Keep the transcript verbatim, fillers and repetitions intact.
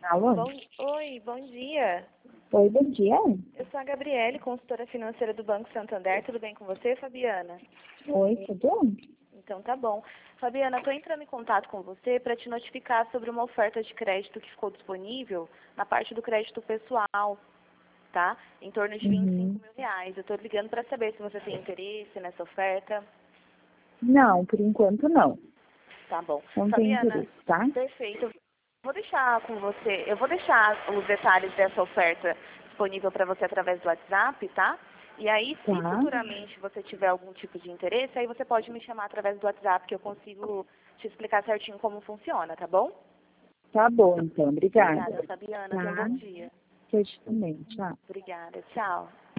Alô? Bom, oi, bom dia. Oi, bom dia. Eu sou a Gabriele, consultora financeira do Banco Santander. Tudo bem com você, Fabiana? Oi, tudo? Então tá bom. Fabiana, estou entrando em contato com você para te notificar sobre uma oferta de crédito que ficou disponível na parte do crédito pessoal, tá? Em torno de vinte e cinco Uhum. mil reais. Eu estou ligando para saber se você tem interesse nessa oferta. Não, por enquanto não. Tá bom. Não tenho Fabiana, interesse, tá? perfeito. Eu vou deixar com você, eu vou deixar os detalhes dessa oferta disponível para você através do WhatsApp, tá? E aí, se Tá. futuramente você tiver algum tipo de interesse, aí você pode me chamar através do WhatsApp, que eu consigo te explicar certinho como funciona, tá bom? Tá bom, então. Obrigada. Obrigada, Fabiana. Tenha um Tá. bom dia. Eu também. Tchau. Obrigada. Tchau.